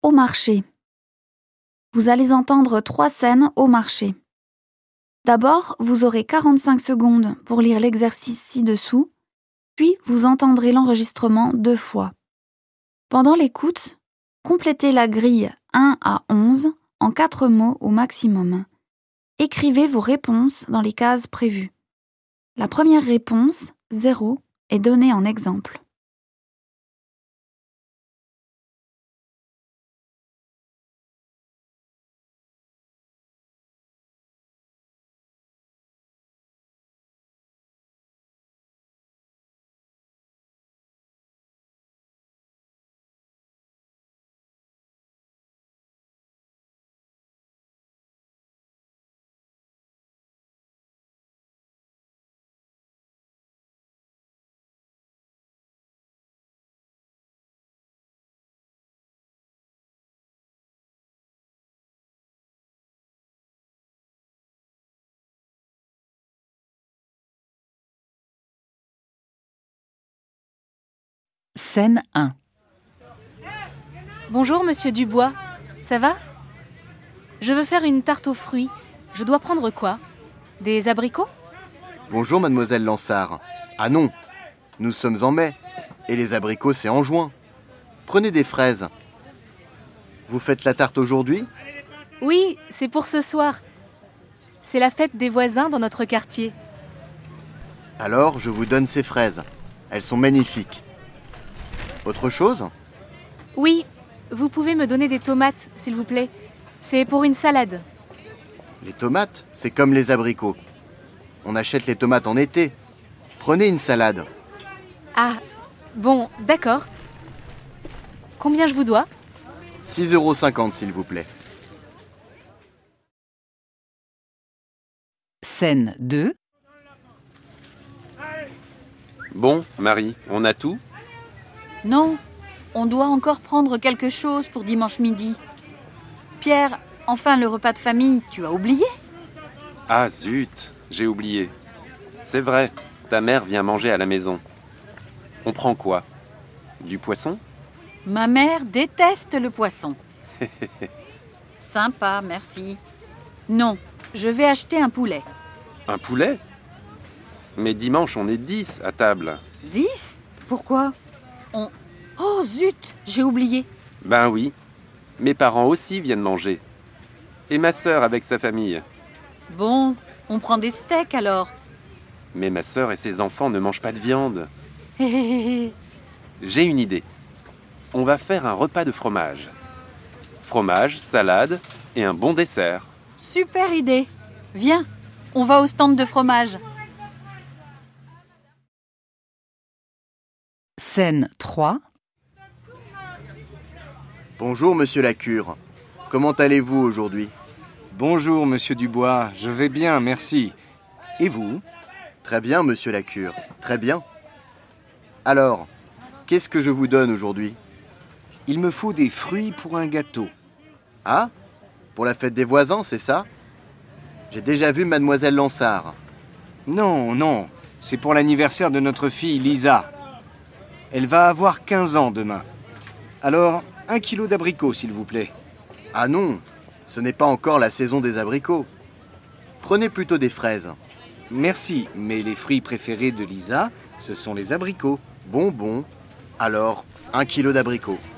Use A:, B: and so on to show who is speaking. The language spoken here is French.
A: au marché. Vous allez entendre 3 scènes au marché. D'abord, vous aurez 45 secondes pour lire l'exercice ci-dessous, puis vous entendrez l'enregistrement 2 fois. Pendant l'écoute, complétez la grille 1 à 11 en 4 mots au maximum. Écrivez vos réponses dans les cases prévues. La première réponse, 0, est donnée en exemple.
B: Scène 1.
C: Bonjour, monsieur Dubois. Ça va ? Je veux faire une tarte aux fruits. Je dois prendre quoi ? Des abricots ?
D: Bonjour, mademoiselle Lansard. Ah non, nous sommes en mai, et les abricots, c'est en juin. Prenez des fraises. Vous faites la tarte aujourd'hui ?
C: Oui, c'est pour ce soir. C'est la fête des voisins dans notre quartier.
D: Alors, je vous donne ces fraises. Elles sont magnifiques. Autre chose ?
C: Oui, vous pouvez me donner des tomates, s'il vous plaît. C'est pour une salade.
D: Les tomates, c'est comme les abricots. On achète les tomates en été. Prenez une salade.
C: Ah, bon, d'accord. Combien je vous dois ?
D: 6,50 € s'il vous plaît.
B: Scène 2.
E: Bon, Marie, on a tout ?
F: Non, on doit encore prendre quelque chose pour dimanche midi. Pierre, enfin le repas de famille, tu as oublié ?
E: Ah zut, j'ai oublié. C'est vrai, ta mère vient manger à la maison. On prend quoi ? Du poisson ?
F: Ma mère déteste le poisson. Sympa, merci. Non, je vais acheter un poulet.
E: Un poulet ? Mais dimanche, on est 10 à table.
F: 10 ? Pourquoi ? Oh zut, j'ai oublié.
E: Ben oui, mes parents aussi viennent manger. Et ma sœur avec sa famille.
F: Bon, on prend des steaks alors.
E: Mais ma sœur et ses enfants ne mangent pas de viande.
F: Hé hé hé.
E: J'ai une idée. On va faire un repas de fromage. Fromage, salade et un bon dessert.
F: Super idée. Viens, on va au stand de fromage.
B: Scène 3.
D: Bonjour, monsieur Lacure. Comment allez-vous aujourd'hui ?
G: Bonjour, monsieur Dubois. Je vais bien, merci. Et vous ?
D: Très bien, monsieur Lacure. Très bien. Alors, qu'est-ce que je vous donne aujourd'hui ?
G: Il me faut des fruits pour un gâteau.
D: Ah ? Pour la fête des voisins, c'est ça ? J'ai déjà vu mademoiselle Lansard.
G: Non, c'est pour l'anniversaire de notre fille Lisa. Elle va avoir 15 ans demain. Alors, 1 kilo d'abricots, s'il vous plaît.
D: Ah non, ce n'est pas encore la saison des abricots. Prenez plutôt des fraises.
G: Merci, mais les fruits préférés de Lisa, ce sont les abricots.
D: Bon. Alors, 1 kilo d'abricots.